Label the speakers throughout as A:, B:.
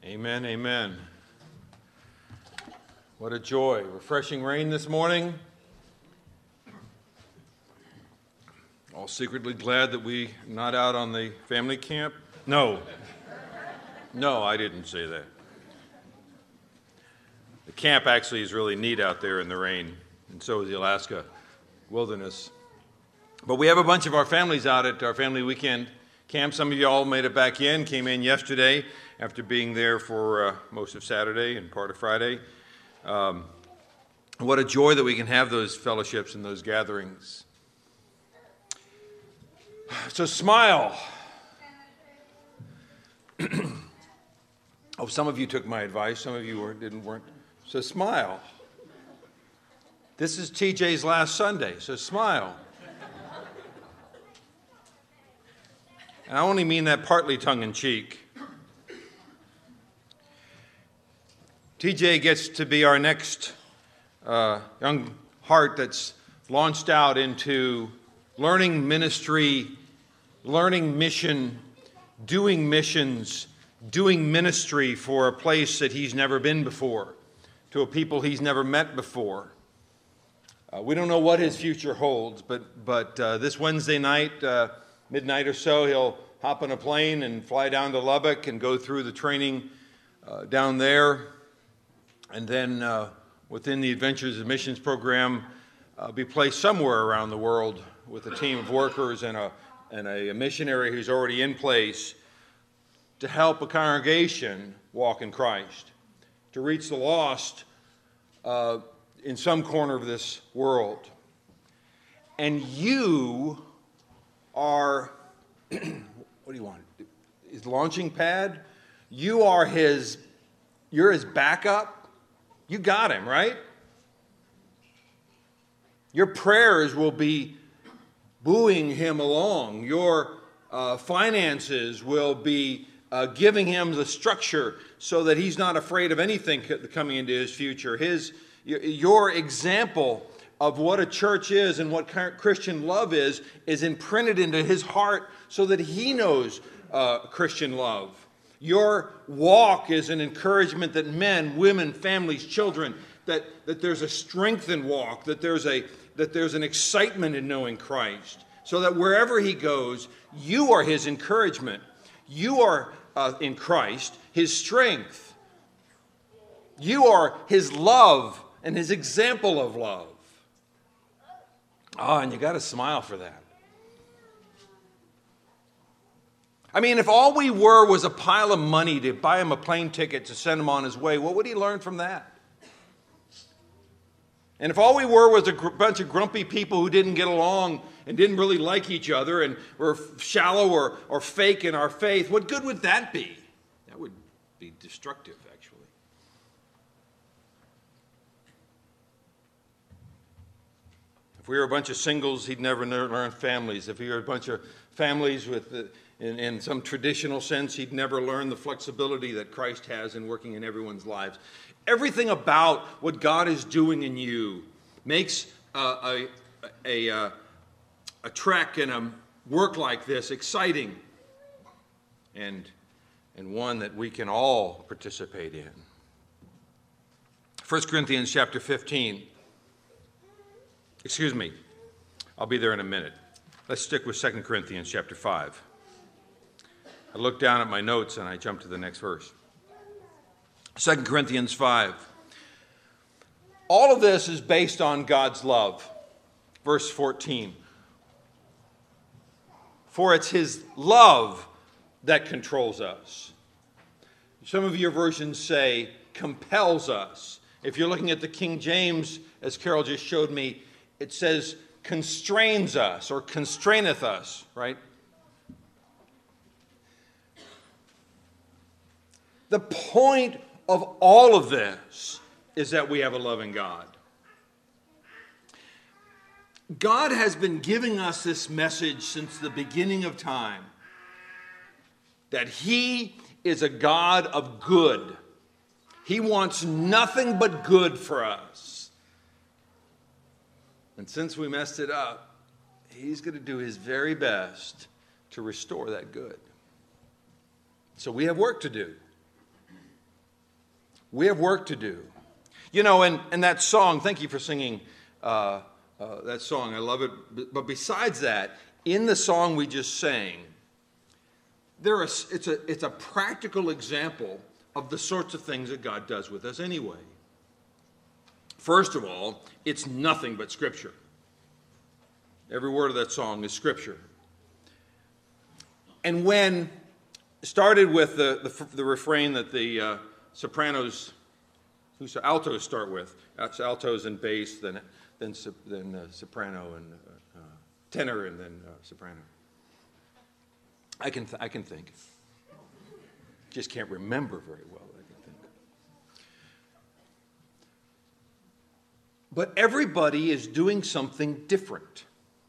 A: Amen, amen. What a joy. Refreshing rain this morning. All secretly glad that we're not out on the family camp. No, I didn't say that. The camp actually is really neat out there in the rain, and so is the Alaska wilderness. But we have a bunch of our families out at our family weekend camp. Some of you all made it back in, came in yesterday after being there for most of Saturday and part of Friday. What a joy that we can have those fellowships and those gatherings. So smile. Oh, some of you took my advice. Some of you weren't. So smile. This is TJ's last Sunday, so smile. And I only mean that partly tongue-in-cheek. TJ gets to be our next young heart that's launched out into learning ministry, learning mission, doing missions, doing ministry for a place that he's never been before, to a people he's never met before. We don't know what his future holds, but this Wednesday night, midnight or so, he'll hop on a plane and fly down to Lubbock and go through the training down there. And then within the Adventures of Missions program, be placed somewhere around the world with a team of workers and a missionary who's already in place to help a congregation walk in Christ, to reach the lost in some corner of this world. And you are, what do you want? His launching pad? You're his backup? You got him, right? Your prayers will be buoying him along. Your finances will be giving him the structure so that he's not afraid of anything coming into his future. Your example of what a church is and what Christian love is imprinted into his heart so that he knows Christian love. Your walk is an encouragement that men, women, families, children, that there's a strengthened walk, that there's an excitement in knowing Christ, so that wherever he goes, you are his encouragement. You are in Christ, his strength. You are his love and his example of love. Oh, and you got to smile for that. I mean, if all we were was a pile of money to buy him a plane ticket to send him on his way, what would he learn from that? And if all we were was a bunch of grumpy people who didn't get along and didn't really like each other and were shallow or fake in our faith, what good would that be? That would be destructive, actually. If we were a bunch of singles, he'd never learn families. If we were a bunch of families in some traditional sense, he'd never learn the flexibility that Christ has in working in everyone's lives. Everything about what God is doing in you makes a trek and a work like this exciting and one that we can all participate in. 1 Corinthians chapter 15. Excuse me. I'll be there in a minute. Let's stick with 2 Corinthians chapter 5. I looked down at my notes and I jumped to the next verse. 2 Corinthians 5. All of this is based on God's love. Verse 14. For it's his love that controls us. Some of your versions say compels us. If you're looking at the King James, as Carol just showed me, it says constrains us or constraineth us, right? The point of all of this is that we have a loving God. God has been giving us this message since the beginning of time, that he is a God of good. He wants nothing but good for us. And since we messed it up, he's going to do his very best to restore that good. So we have work to do. We have work to do. You know, and that song, thank you for singing that song. I love it. But besides that, in the song we just sang, it's a practical example of the sorts of things that God does with us anyway. First of all, it's nothing but Scripture. Every word of that song is Scripture. And when started with the refrain that the sopranos, altos start with, that's altos and bass, then soprano and tenor, and then soprano. I can think. Just can't remember very well. I can think. But everybody is doing something different.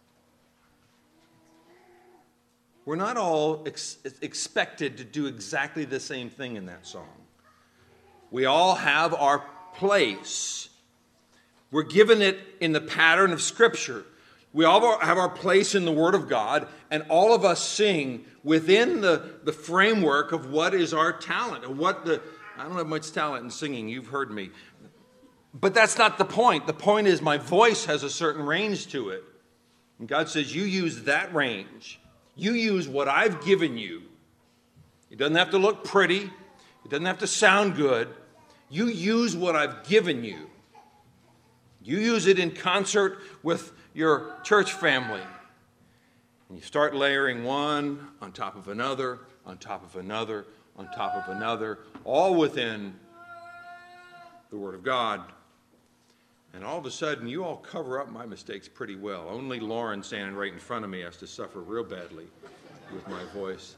A: We're not all expected to do exactly the same thing in that song. We all have our place. We're given it in the pattern of Scripture. We all have our place in the Word of God, and all of us sing within the framework of what is our talent. I don't have much talent in singing, you've heard me. But that's not the point. The point is my voice has a certain range to it. And God says, you use that range. You use what I've given you. It doesn't have to look pretty. It doesn't have to sound good. You use what I've given you. You use it in concert with your church family. And you start layering one on top of another, on top of another, on top of another, all within the Word of God. And all of a sudden, you all cover up my mistakes pretty well. Only Lauren, standing right in front of me, has to suffer real badly with my voice.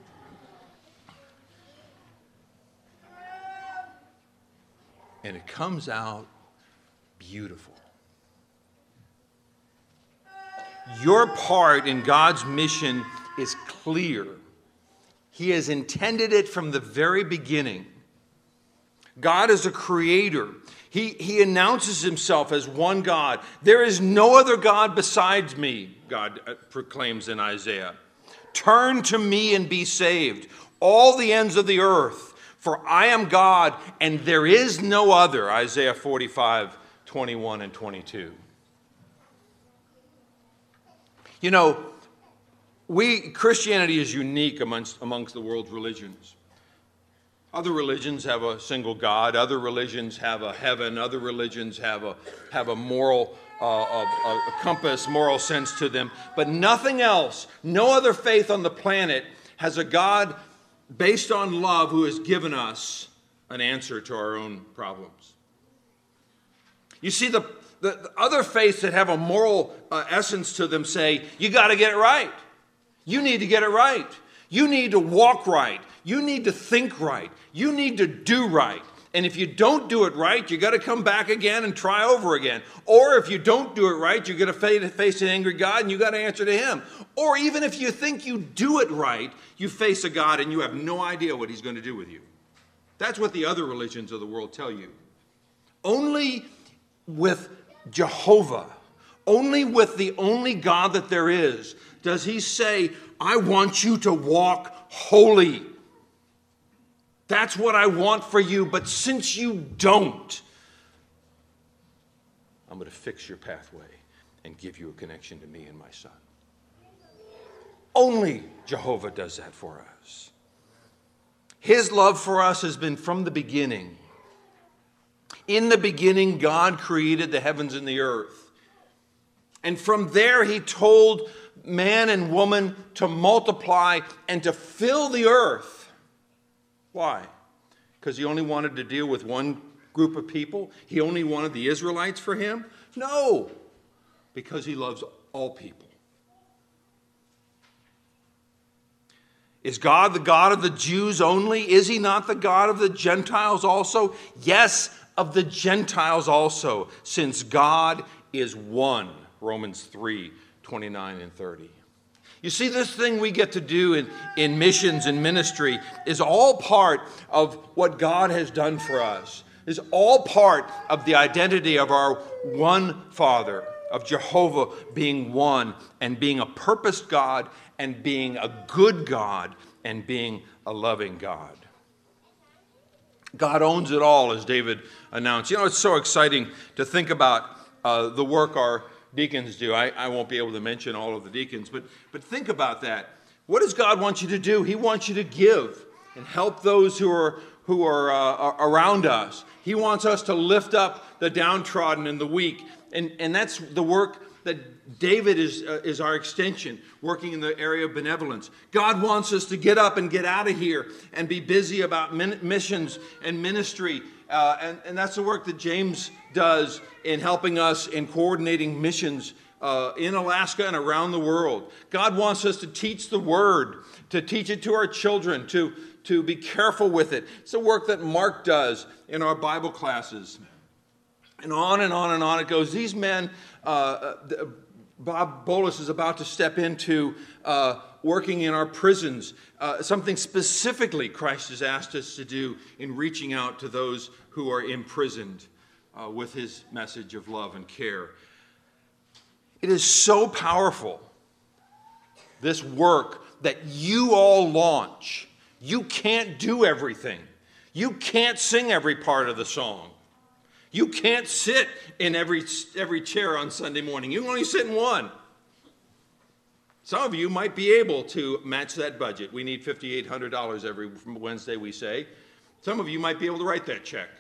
A: And it comes out beautiful. Your part in God's mission is clear. He has intended it from the very beginning. God is a creator. He announces himself as one God. There is no other God besides me, God proclaims in Isaiah. Turn to me and be saved, all the ends of the earth, for I am God and there is no other, Isaiah 45, 21 and 22. You know, Christianity is unique amongst the world's religions. Other religions have a single God. Other religions have a heaven. Other religions have a moral a compass, moral sense to them. But nothing else, no other faith on the planet has a God based on love who has given us an answer to our own problems. You see, the other faiths that have a moral essence to them say, you got to get it right. You need to get it right. You need to walk right. You need to think right. You need to do right. And if you don't do it right, you got to come back again and try over again. Or if you don't do it right, you're going to face an angry God and you got to answer to him. Or even if you think you do it right, you face a God and you have no idea what he's going to do with you. That's what the other religions of the world tell you. Only with Jehovah, only with the only God that there is, does he say, I want you to walk holy. That's what I want for you, but since you don't, I'm going to fix your pathway and give you a connection to me and my Son. Only Jehovah does that for us. His love for us has been from the beginning. In the beginning, God created the heavens and the earth. And from there, he told man and woman to multiply and to fill the earth. Why? Because he only wanted to deal with one group of people? He only wanted the Israelites for him? No, because he loves all people. Is God the God of the Jews only? Is he not the God of the Gentiles also? Yes, of the Gentiles also, since God is one. Romans 3, 29 and 30. You see, this thing we get to do in missions and ministry is all part of what God has done for us. Is all part of the identity of our one Father, of Jehovah being one and being a purposed God and being a good God and being a loving God. God owns it all, as David announced. You know, it's so exciting to think about the work our deacons do. I won't be able to mention all of the deacons, but think about that. What does God want you to do? He wants you to give and help those who are around us. He wants us to lift up the downtrodden and the weak. And that's the work that David is our extension, working in the area of benevolence. God wants us to get up and get out of here and be busy about missions and ministry. And that's the work that James does in helping us in coordinating missions in Alaska and around the world. God wants us to teach the Word, to teach it to our children, to be careful with it. It's the work that Mark does in our Bible classes. And on and on and on it goes. These men, Bob Bolus is about to step into working in our prisons, something specifically Christ has asked us to do in reaching out to those who are imprisoned with his message of love and care. It is so powerful, this work that you all launch. You can't do everything. You can't sing every part of the song. You can't sit in every chair on Sunday morning. You can only sit in one. Some of you might be able to match that budget. We need $5,800 every Wednesday, we say. Some of you might be able to write that check.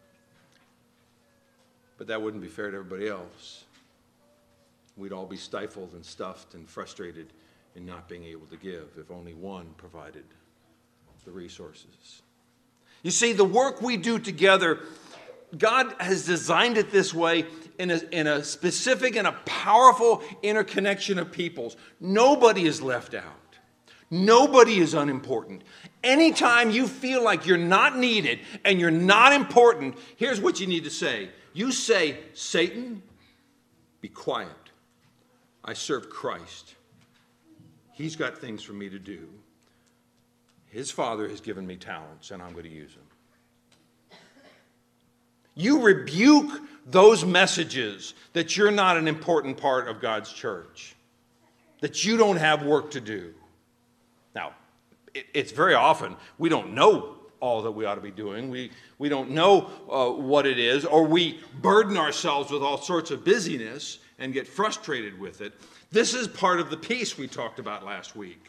A: But that wouldn't be fair to everybody else. We'd all be stifled and stuffed and frustrated in not being able to give if only one provided the resources. You see, the work we do together, God has designed it this way in a specific and a powerful interconnection of peoples. Nobody is left out. Nobody is unimportant. Anytime you feel like you're not needed and you're not important, here's what you need to say. You say, Satan, be quiet. I serve Christ. He's got things for me to do. His Father has given me talents, and I'm going to use them. You rebuke those messages that you're not an important part of God's church, that you don't have work to do. Now, it's very often we don't know all that we ought to be doing. We don't know what it is, or we burden ourselves with all sorts of busyness and get frustrated with it. This is part of the peace we talked about last week.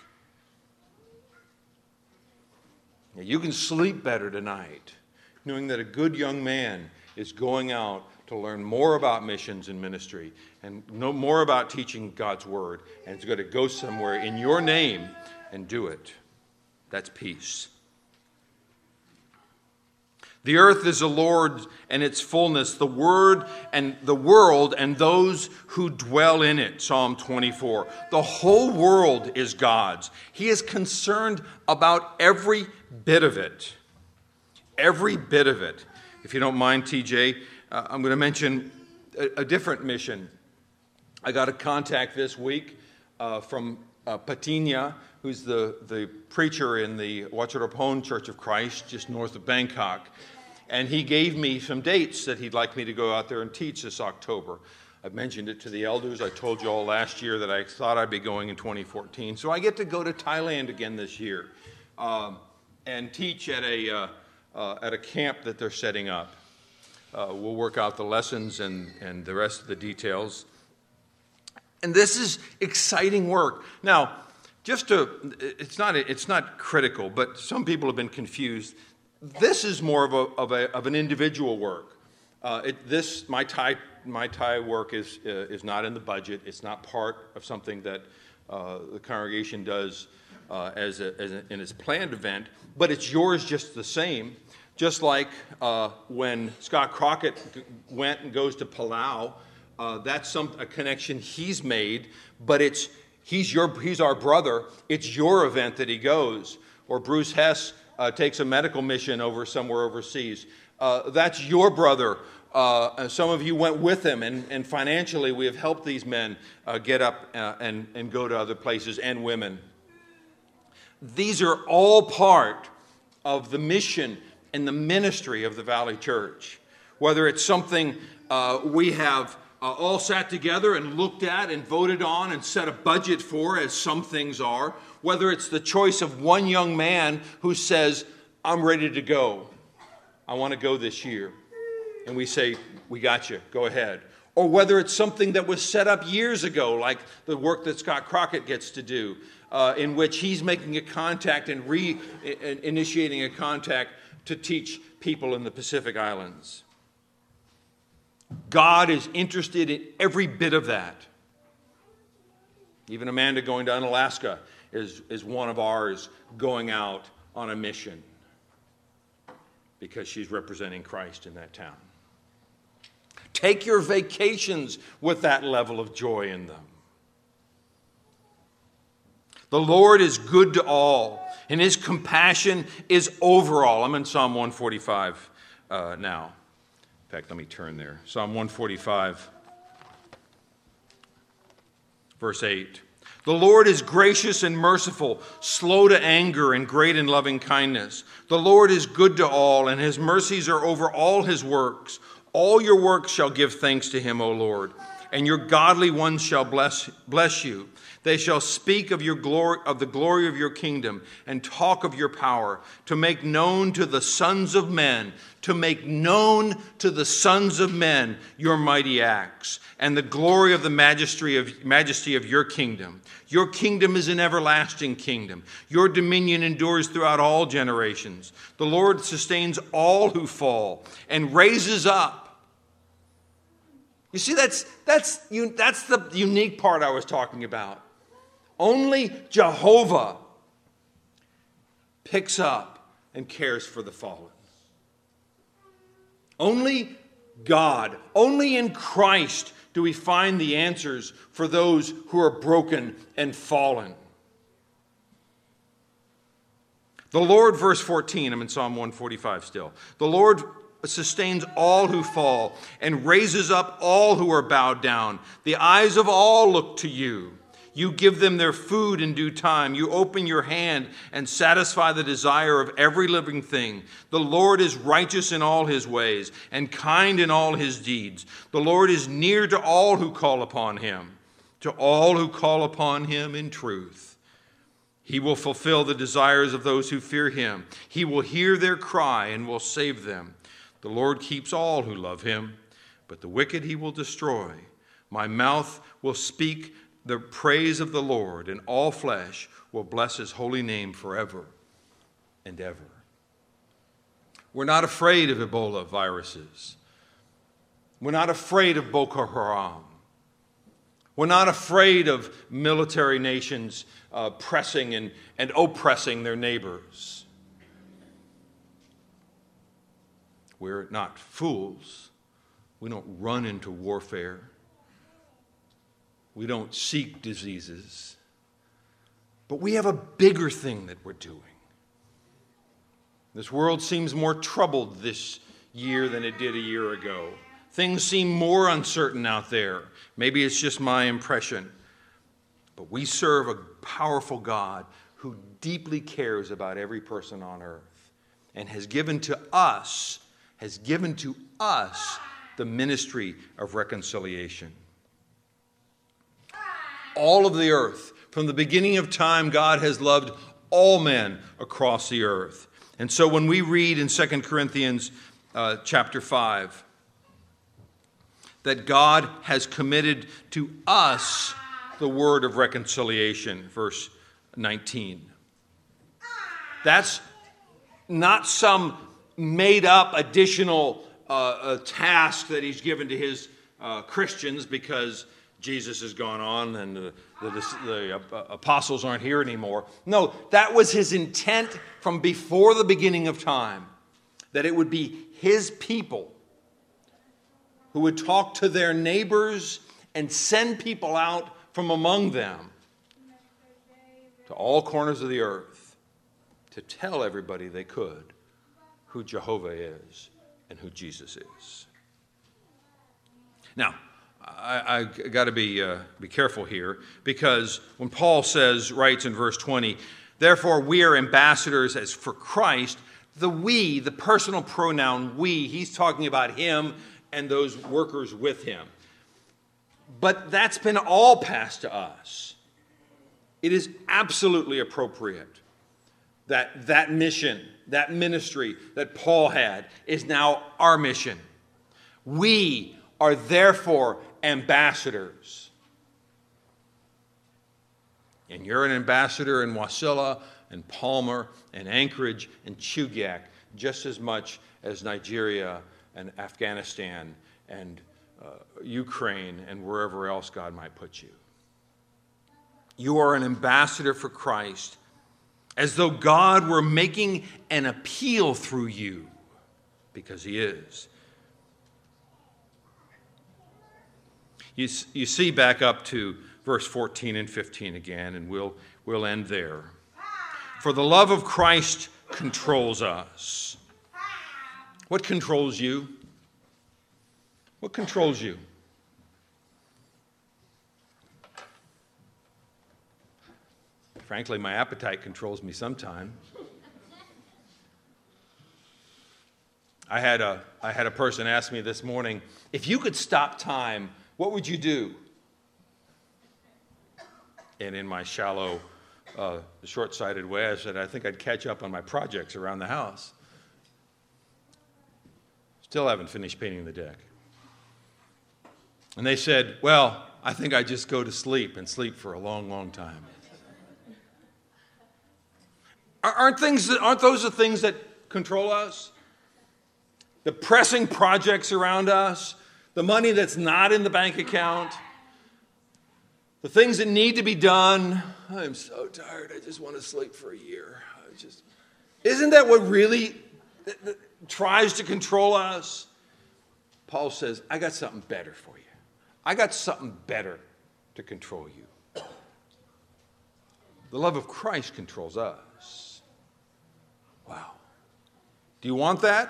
A: Now, you can sleep better tonight knowing that a good young man is going out to learn more about missions and ministry and know more about teaching God's word, and is going to go somewhere in your name and do it. That's peace. The earth is the Lord's and its fullness, the word and the world and those who dwell in it. Psalm 24. The whole world is God's. He is concerned about every bit of it. Every bit of it. If you don't mind, TJ, I'm going to mention a different mission. I got a contact this week from Patinya, who's the preacher in the Wacharopon Church of Christ, just north of Bangkok. And he gave me some dates that he'd like me to go out there and teach this October. I've mentioned it to the elders. I told you all last year that I thought I'd be going in 2014. So I get to go to Thailand again this year and teach at a camp that they're setting up. We'll work out the lessons and the rest of the details. And this is exciting work. Now, it's not critical, but some people have been confused. This is more of an individual work. My Thai work is not in the budget. It's not part of something that the congregation does in its planned event, but it's yours just the same. Just like when Scott Crockett went and goes to Palau, that's a connection he's made, but he's our brother. It's your event that he goes. Or Bruce Hess takes a medical mission over somewhere overseas. That's your brother. Some of you went with him, and financially we have helped these men get up and go to other places, and women. These are all part of the mission and the ministry of the Valley Church. Whether it's something we have all sat together and looked at and voted on and set a budget for, as some things are, whether it's the choice of one young man who says, I'm ready to go. I want to go this year. And we say, we got you, go ahead. Or whether it's something that was set up years ago, like the work that Scott Crockett gets to do, in which he's making a contact and initiating a contact to teach people in the Pacific Islands. God is interested in every bit of that. Even Amanda going to Unalaska is one of ours going out on a mission because she's representing Christ in that town. Take your vacations with that level of joy in them. The Lord is good to all, and his compassion is over all. I'm in Psalm 145 now. In fact, let me turn there. Psalm 145, verse 8. The Lord is gracious and merciful, slow to anger and great in loving kindness. The Lord is good to all, and his mercies are over all his works. All your works shall give thanks to him, O Lord, and your godly ones shall bless you. They shall speak of your glory, of the glory of your kingdom, and talk of your power, to make known to the sons of men, your mighty acts, and the glory of the majesty of your kingdom. Your kingdom is an everlasting kingdom. Your dominion endures throughout all generations. The Lord sustains all who fall and raises up. You see, that's the unique part I was talking about. Only Jehovah picks up and cares for the fallen. Only God, only in Christ do we find the answers for those who are broken and fallen. The Lord, verse 14, I'm in Psalm 145 still. The Lord sustains all who fall and raises up all who are bowed down. The eyes of all look to you. You give them their food in due time. You open your hand and satisfy the desire of every living thing. The Lord is righteous in all his ways and kind in all his deeds. The Lord is near to all who call upon him, to all who call upon him in truth. He will fulfill the desires of those who fear him. He will hear their cry and will save them. The Lord keeps all who love him, but the wicked he will destroy. My mouth will speak the praise of the Lord, and all flesh will bless his holy name forever and ever. We're not afraid of Ebola viruses. We're not afraid of Boko Haram. We're not afraid of military nations pressing and oppressing their neighbors. We're not fools. We don't run into warfare. We don't seek diseases. But we have a bigger thing that we're doing. This world seems more troubled this year than it did a year ago. Things seem more uncertain out there. Maybe it's just my impression. But we serve a powerful God who deeply cares about every person on earth and has given to us the ministry of reconciliation. All of the earth, from the beginning of time, God has loved all men across the earth. And so when we read in 2 Corinthians chapter 5 that God has committed to us the word of reconciliation, verse 19. That's not some made-up additional task that he's given to his Christians because Jesus has gone on and the apostles aren't here anymore. No, that was his intent from before the beginning of time, that it would be his people who would talk to their neighbors and send people out from among them to all corners of the earth to tell everybody they could who Jehovah is and who Jesus is. Now, I got to be careful here, because when Paul writes in verse 20, therefore we are ambassadors as for Christ, the we, the personal pronoun we, he's talking about him and those workers with him. But that's been all passed to us. It is absolutely appropriate that mission, that ministry that Paul had is now our mission. We are therefore ambassadors. And you're an ambassador in Wasilla and Palmer and Anchorage and Chugiak just as much as Nigeria and Afghanistan and Ukraine and wherever else God might put you. You are an ambassador for Christ, as though God were making an appeal through you, because he is. You see back up to verse 14 and 15 again, and we'll end there. For the love of Christ controls us. What controls you? What controls you? Frankly, my appetite controls me sometimes. I had a person ask me this morning, if you could stop time, what would you do? And in my shallow, short-sighted way, I said, I think I'd catch up on my projects around the house. Still haven't finished painting the deck. And they said, well, I think I'd just go to sleep and sleep for a long, long time. Aren't those the things that control us? The pressing projects around us, the money that's not in the bank account, the things that need to be done. I'm so tired, I just want to sleep for a year. Isn't that what really tries to control us? Paul says, I got something better for you. I got something better to control you. The love of Christ controls us. Wow. Do you want that?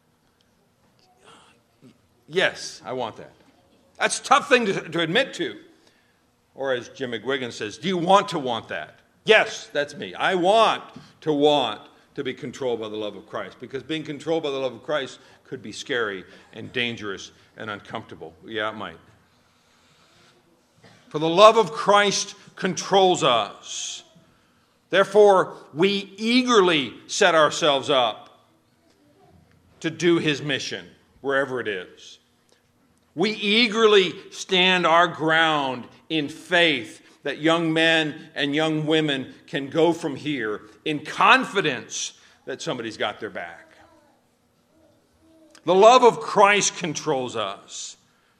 A: Yes, I want that. That's a tough thing to admit to. Or as Jim McGuigan says, do you want that? Yes, that's me. I want to be controlled by the love of Christ, because being controlled by the love of Christ could be scary and dangerous and uncomfortable. Yeah, it might. For the love of Christ controls us. Therefore, we eagerly set ourselves up to do his mission, wherever it is. We eagerly stand our ground in faith that young men and young women can go from here in confidence that somebody's got their back. The love of Christ controls us.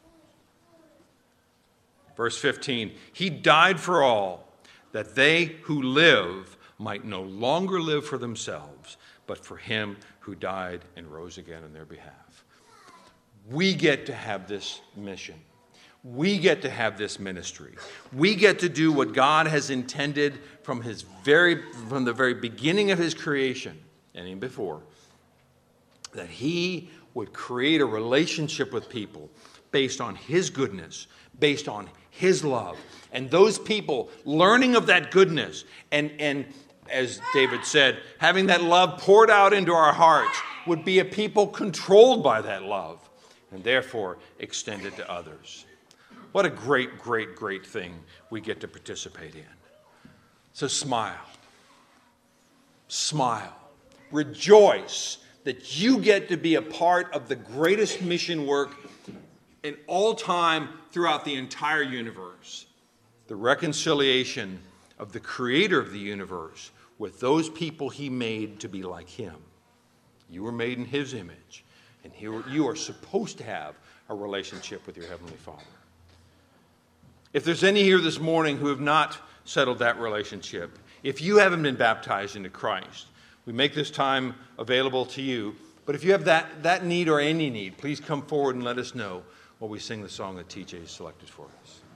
A: Verse 15, he died for all, that they who live might no longer live for themselves, but for him who died and rose again in their behalf. We get to have this mission. We get to have this ministry. We get to do what God has intended from the very beginning of his creation, and even before, that he would create a relationship with people based on his goodness, based on his love. And those people learning of that goodness and as David said, having that love poured out into our hearts would be a people controlled by that love and therefore extended to others. What a great, great, great thing we get to participate in. So smile. Smile. Rejoice that you get to be a part of the greatest mission work in all time throughout the entire universe. The reconciliation of the creator of the universe with those people he made to be like him. You were made in his image, and you are supposed to have a relationship with your Heavenly Father. If there's any here this morning who have not settled that relationship, if you haven't been baptized into Christ, we make this time available to you. But if you have that need or any need, please come forward and let us know while we sing the song that TJ selected for us.